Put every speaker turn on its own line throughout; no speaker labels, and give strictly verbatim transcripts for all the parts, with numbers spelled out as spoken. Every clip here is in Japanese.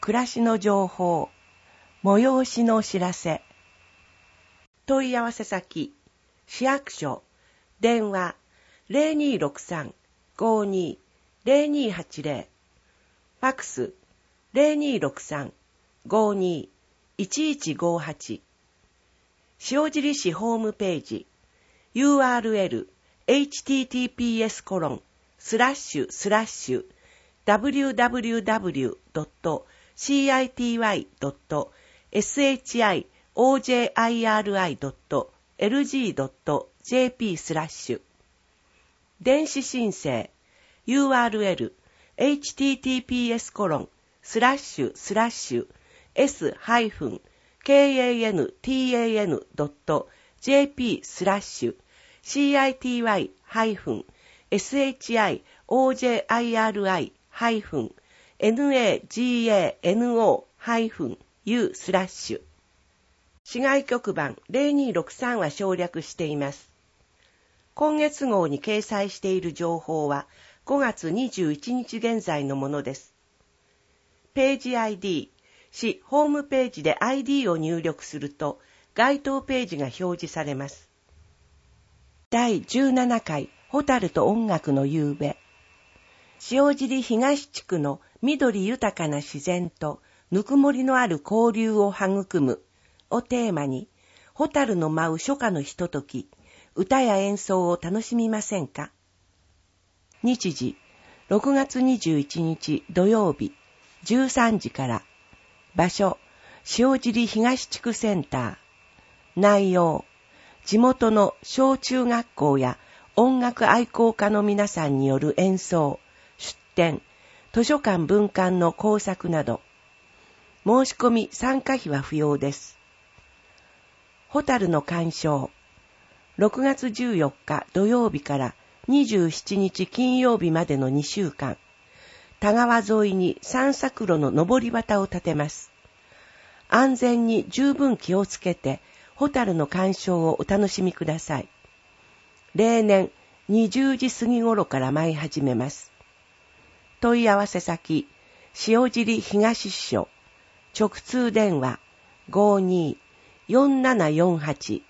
暮らしの情報、催しのお知らせ。問い合わせ先、市役所、電話 ゼロにーろくさん ごーにー ゼロにーはちゼロ、ファックス ゼロにーろくさん ごーにー いちいちごーはち、塩尻市ホームページ ユーアールエル エイチティーティーピーエス コロンスラッシュスラッシュ ダブリューダブリューダブリュー ドット シーアイティーワイ ドット エスエイチアイオージェーアイアールアイ ドット エルジー ドット ジェーピー スラッシュ電子申請 ユーアールエル エイチティーティーピーエス コロンスラッシュスラッシュ エス ハイフン ケーエーエヌティーエーエヌ ドット ジェーピー スラッシュ シーアイティーワイ ハイフン エスエイチアイオージェーアイアールアイ ハイフン エヌエージーエーエヌオー ハイフン ユー スラッシュ市外局番ゼロにーろくさんは省略しています。今月号に掲載している情報はごがつにじゅういちにち現在のものです。ページ アイディー、市ホームページで アイディー を入力すると該当ページが表示されます。だいじゅうななかいホタルと音楽の夕べ。塩尻東地区の緑豊かな自然とぬくもりのある交流を育むをテーマに、ホタルの舞う初夏のひととき、歌や演奏を楽しみませんか。日時、ろくがつにじゅういちにち土曜日、じゅうさんじから。場所、塩尻東地区センター。内容、地元の小中学校や音楽愛好家の皆さんによる演奏、出展、図書館分館の工作など。申し込み参加費は不要です。ホタルの鑑賞。ろくがつじゅうよっか土曜日からにじゅうしちにち金曜日までのにしゅうかん、田川沿いに散策路の登り旗を立てます。安全に十分気をつけて、ホタルの鑑賞をお楽しみください。例年にじゅうじ過ぎ頃から舞い始めます。問い合わせ先、塩尻東支所、直通電話 ごーにー よんななよんはち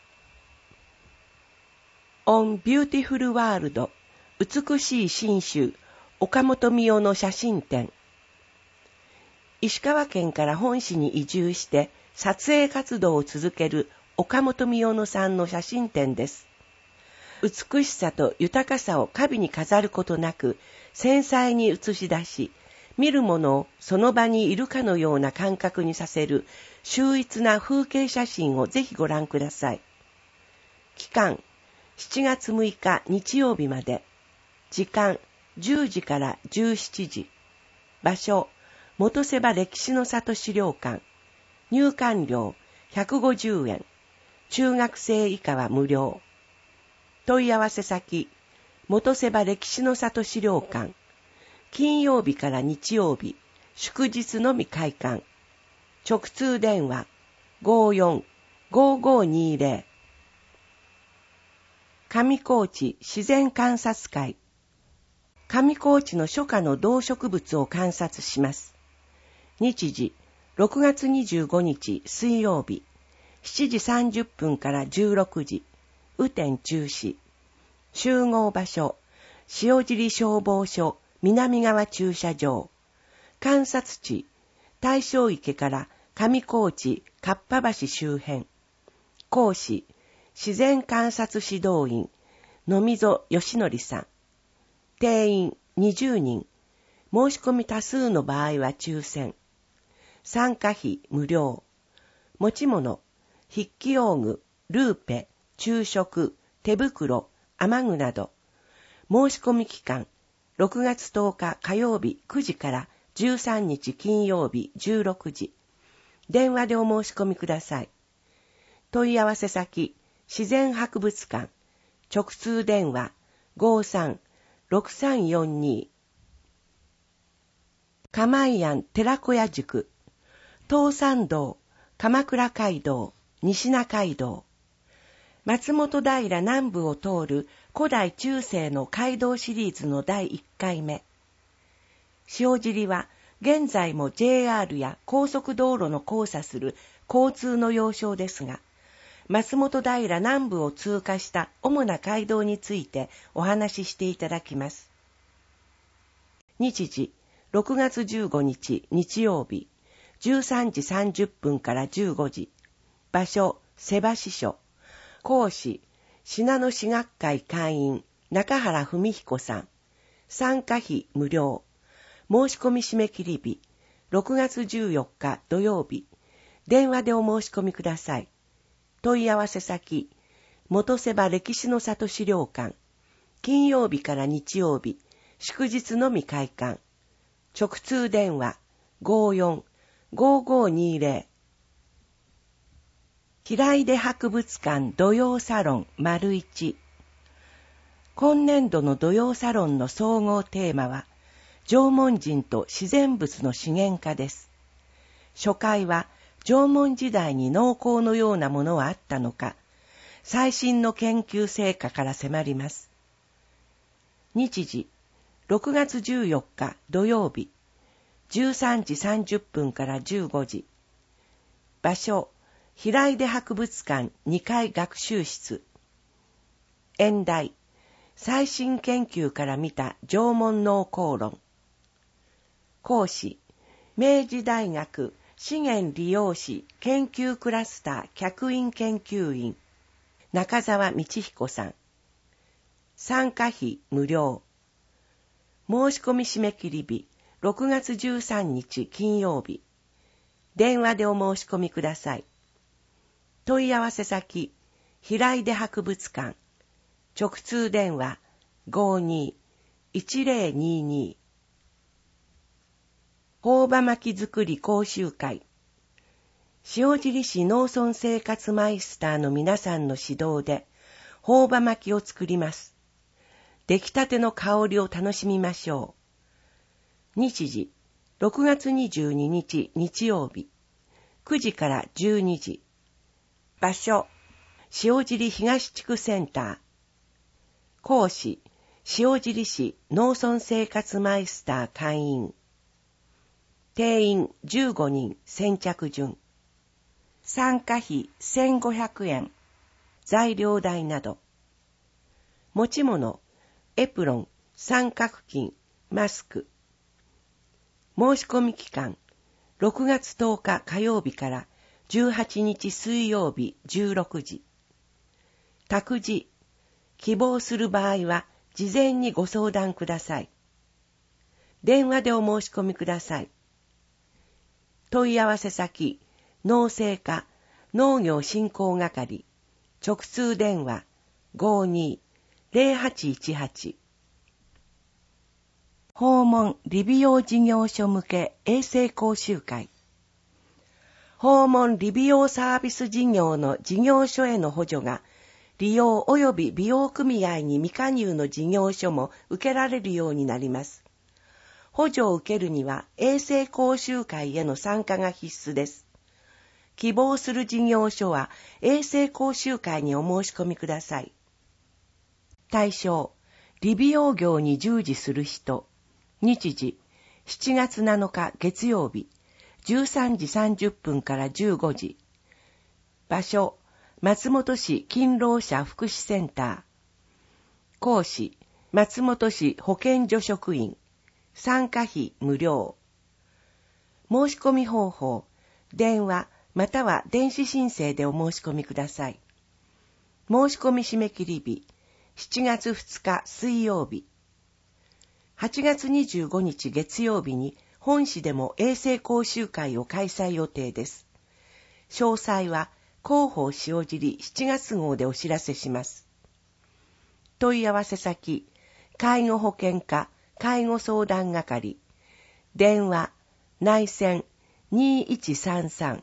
On Beautiful World 美しい信州岡本美代の写真展。石川県から本市に移住して撮影活動を続ける岡本美代さんの写真展です。美しさと豊かさを華美に飾ることなく繊細に映し出し、見るものをその場にいるかのような感覚にさせる秀逸な風景写真をぜひご覧ください。期間、しちがつむいか日曜日まで。時間、じゅうじからじゅうしちじ。場所、元瀬場歴史の里資料館。入館料ひゃくごじゅうえん。中学生以下は無料。問い合わせ先、元瀬場歴史の里資料館。金曜日から日曜日、祝日のみ開館。直通電話 ごーよん ごーごーにーぜろ。上高地自然観察会。上高地の初夏の動植物を観察します。日時、ろくがつにじゅうごにち水曜日、しちじさんじゅっぷんからじゅうろくじ、雨天中止。集合場所、塩尻消防署南側駐車場。観察地、大正池から上高地かっぱ橋周辺。講師、自然観察指導員、野溝義則さん。定員にじゅうにん。申し込み多数の場合は抽選。参加費無料。持ち物、筆記用具、ルーペ、昼食、手袋、雨具など。申し込み期間、ろくがつとおか火曜日くじからじゅうさんにち金曜日じゅうろくじ。電話でお申し込みください。問い合わせ先、自然博物館。直通電話 ごーさん ろくさんよんに。釜井庵寺子屋塾。東山道、鎌倉街道、西名街道。松本平南部を通る古代中世の街道シリーズのだいいっかいめ。塩尻は現在も ジェイアール や高速道路の交差する交通の要衝ですが、松本平南部を通過した主な街道についてお話ししていただきます。日時、ろくがつじゅうごにち日曜日、じゅうさんじさんじゅっぷんからじゅうごじ。場所、瀬橋署。講師、信濃市学会会員、中原文彦さん。参加費無料。申し込み締め切り日、ろくがつじゅうよっか土曜日。電話でお申し込みください。問い合わせ先、元瀬場歴史の里資料館。金曜日から日曜日、祝日のみ開館。直通電話 ごーよん ごーごーにーぜろ。平出博物館土曜サロン丸一。今年度の土曜サロンの総合テーマは、縄文人と自然物の資源化です。初回は、縄文時代に農耕のようなものはあったのか、最新の研究成果から迫ります。日時、ろくがつじゅうよっか土曜日、じゅうさんじさんじゅっぷんからじゅうごじ。場所、平出博物館にかい学習室。演題、最新研究から見た縄文農耕論。講師、明治大学資源利用士研究クラスター客員研究員、中澤道彦さん。参加費無料。申し込み締め切り日、ろくがつじゅうさんにち金曜日。電話でお申し込みください。問い合わせ先、平出博物館。直通電話 ごーにーいちぜろにーにー。朴葉巻作り講習会。塩尻市農村生活マイスターの皆さんの指導で、朴葉巻を作ります。出来たての香りを楽しみましょう。日時、ろくがつにじゅうににち日曜日、くじからじゅうにじ。場所、塩尻東地区センター。講師、塩尻市農村生活マイスター会員。定員じゅうごにん先着順。参加費せんごひゃくえん。材料代など。持ち物、エプロン、三角巾、マスク。申し込み期間、ろくがつとおか火曜日からじゅうはちにち水曜日じゅうろくじ。託児、希望する場合は事前にご相談ください。電話でお申し込みください。問い合わせ先、農政課農業振興係、直通電話 ごーにーぜろはちいちはち。訪問理美容事業所向け衛生講習会。訪問理美容サービス事業の事業所への補助が、利用及び美容組合に未加入の事業所も受けられるようになります。補助を受けるには衛生講習会への参加が必須です。希望する事業所は衛生講習会にお申し込みください。対象、理美容業に従事する人。日時、しちがつなのか月曜日、じゅうさんじさんじゅっぷんからじゅうごじ。場所、松本市勤労者福祉センター。講師、松本市保健所職員。参加費無料。申し込み方法、電話または電子申請でお申し込みください。申し込み締め切り日、しちがつふつか水曜日。はちがつにじゅうごにち月曜日に本市でも衛生講習会を開催予定です。詳細は広報塩尻しちがつ号でお知らせします。問い合わせ先、介護保険課介護相談係、電話、内線にいちさんさん。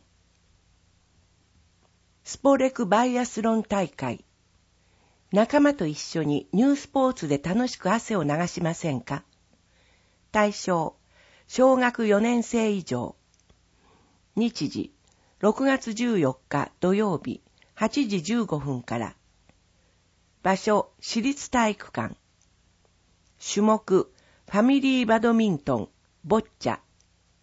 スポレクバイアスロン大会。仲間と一緒にニュースポーツで楽しく汗を流しませんか？対象、小学よねんせい以上。日時、ろくがつじゅうよっか土曜日、はちじじゅうごふんから。場所、市立体育館。種目、ファミリーバドミントン、ボッチャ。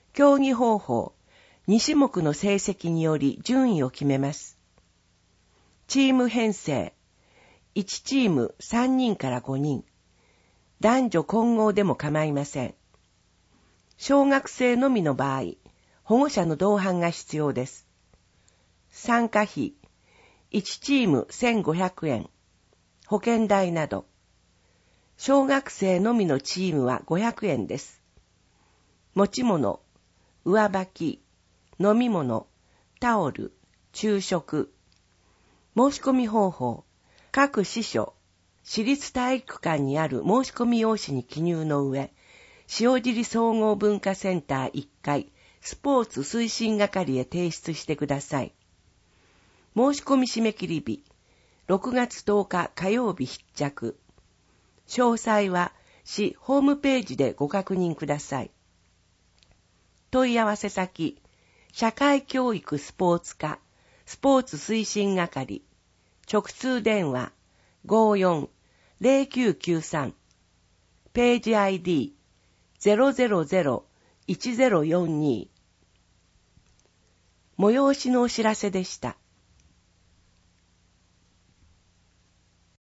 競技方法、に種目の成績により順位を決めます。チーム編成、いちチームさんにんからごにん。男女混合でも構いません。小学生のみの場合、保護者の同伴が必要です。参加費、いちチームせんごひゃくえん、保険代など。小学生のみのチームはごひゃくえんです。持ち物、上履き、飲み物、タオル、昼食。申し込み方法、各支所、市立体育館にある申し込み用紙に記入の上、塩尻総合文化センターいっかいスポーツ推進係へ提出してください。申し込み締め切り日、ろくがつとおか火曜日必着。詳細は市ホームページでご確認ください。問い合わせ先、社会教育スポーツ課、スポーツ推進係、直通電話 ごーよん ゼロきゅうきゅうさん、ページ アイディー ゼロゼロゼロ いちゼロよんに。催しのお知らせでした。